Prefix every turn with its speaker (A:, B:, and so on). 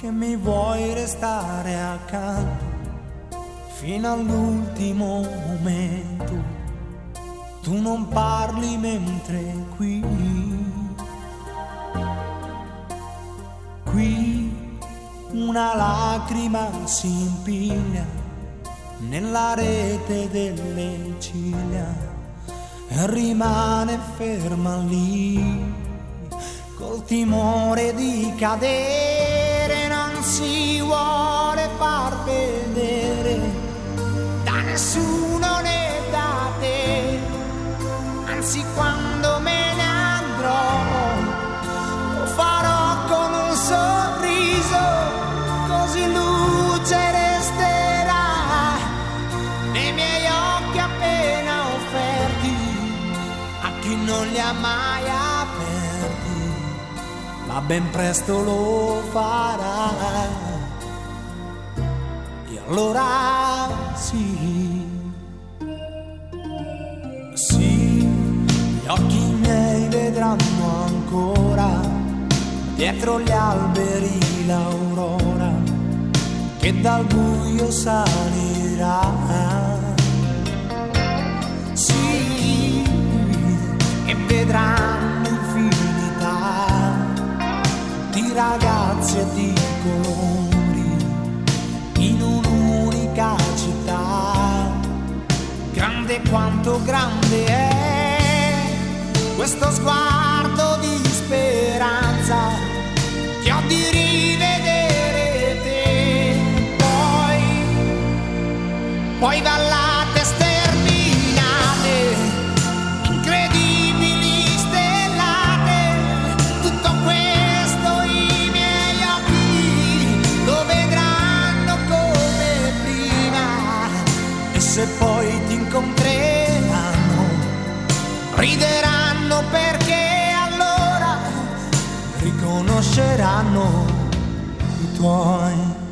A: che mi vuoi restare accanto fino all'ultimo momento. Tu non parli mentre qui una lacrima si impiglia nella rete delle ciglia e rimane ferma lì col timore di cadere. Non si vuole far vedere da nessuno né da te, anzi quando me ne andrò lo farò con un sorriso, così luce resterà nei miei occhi appena offerti a chi non li ha mai aperti, ma ben presto lo farà. E allora sì, gli occhi miei vedranno ancora dietro gli alberi l'aurora che dal buio salirà. Sì, e vedranno infinità di ragazzi e di colori in un'unica città, grande quanto grande è questo sguardo di speranza che ho di rivedere te. Poi vallate sterminate, incredibili stellate, tutto questo i miei occhi lo vedranno come prima, e se poi ti incontreranno rideranno perché allora riconosceranno i tuoi